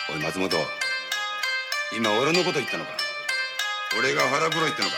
おい松本、今俺のこと言ったのか？俺が腹黒いってのか？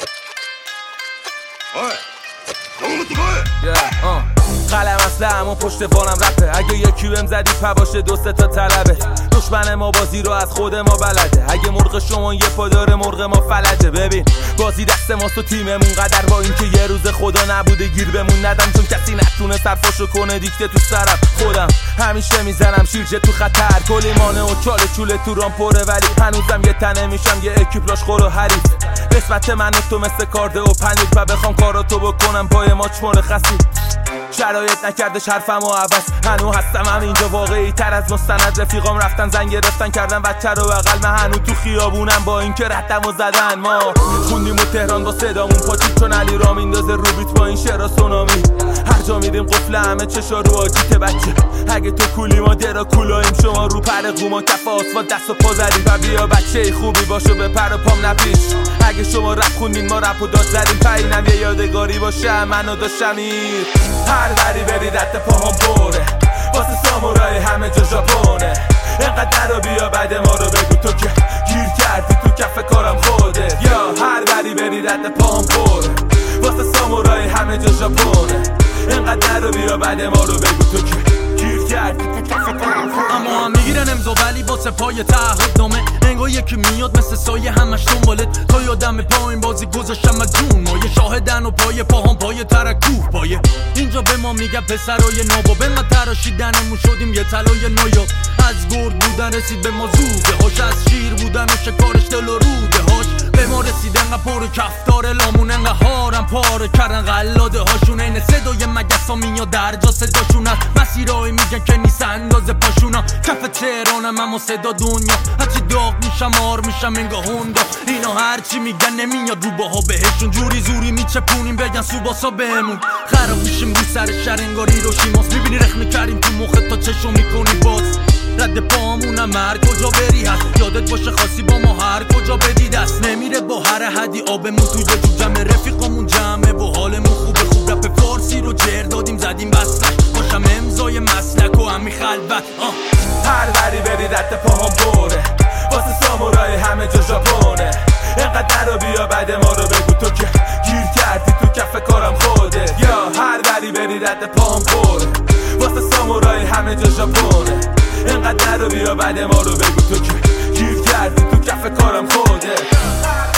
おいどう思ってこい。 قلم اصله همون پشت بانم رپه. اگه یکی بهم زدی پا باشه دو سه تا طلبه. دشمن ما بازی رو از خود ما بلده. اگه مرغ شما یه پا داره مرغ ما فلجه. ببین بازی دست ماست و تیممون قدر با این که یه روز خدا نبوده گیر بمون ندم، چون کسی نتونه سرفاشو کنه دیکته تو سرم. خودم همیشه میزنم شیرجه تو خطر، کلیمانه و چاله چوله تو رام پره، ولی هنوزم یه تنه میشم یه اکیپلاش خور و حریف. قسمت من و تو مثل کارده و پنیر و بخوام کاراتو بکنم پای ماچ مرخصی. شرایط نکردش حرفم و عوض، هنو هستم هم اینجا واقعی تر از مستند. رفیقام رفتن زنگ گرفتن کردن بچه رو بغل، من هنو تو خیابونم با این که ردم و زدن. ما خوندیم و تهران با صدامون پاچید، چون علی را میندازه رو بیت با این شعرا سونامی. هر جا میریم قفل همه چشا رو آجیت بچه. اگه تو کولی ما درا کولاییم، شما رو پر قوما کف آسفالت دست و پا زدیم. و بیا بچه خوبی باشو به پر و پام نپیش. اگه شما رپ خوندین ما رپ و داد زدیم، پایینم یه یادگاری باشه منو داشتمیر. هر بری بری رد پاهم بره، واسه سامورای همه جا ژاپونه. اینقدر رو بیا بعد ما رو بگو تو که گیر کردی تو کف کارم خودت. یا هر بری بری رد پاهم بره، واسه سامورای همه جا ژاپونه. اینقدر رو بیا بعد ما رو بگو تو که گیر کردی تو کف کارم خودت. اما هم میگیرن امضا ولی واسه پای تعهد نامه. انگار یکی میاد مثل سایه همش دنبالت. تا یادم پایین بازی گذاشتم از جون مایه. شاهدن و پای پاهم پای ترکوه پایه. اینجا به ما میگه پسرای نابا، به ما تراشیدنمون شدیم یه طلای نایاب. از گرد بودن رسید به ما زوده هاش، از شیر بودن و شکارش دل و روده هاش. به ما رسید انقدر پر کفتار لامون، انقدر هارم پاره کردن غلاده هاشون. این صدای مگس ها میاد در جا صداشون هست. مسیرهای میگن که نیست اندازه پاشونا. کف تهرانم اما صدا دنیا، هرچی داغ میشم آر میشم انگاه هوندا. اینا هرچی میگن نمیاد رو باها بهشون. جوری زوری میچپونیم بگن سوباسا بهمون. خراب میشیم رو سر شهر انگاری رو شیماس. میبینی رخ میکردیم تو مخت تا چشم میکنی باز. رد پامونم هر کجا بری هست. یادت باشه خاصی با ما هر کجا بدی دست. نمیره با هر حدی آبمون توی جو جمع. رفیقامون جمعه و حالمون خوبه. خوب رپ فارسی رو جر دادیم زدیم بستش. باشم امضای مسلک و همی خلوت. هر بری بری رد پاهم بره، واسه سامورای همه جا ژاپونه. اینقدر رو بیا بعد ما رو بگو تو که گیر کردی تو کف کارم خودت. یا هر بری بری رد پاهم بره، واسه سامورای همه جا ژاپونه. اینقدر رو بیا بعد ما رو بگو تو که گیر کردی تو کف کارم خودت.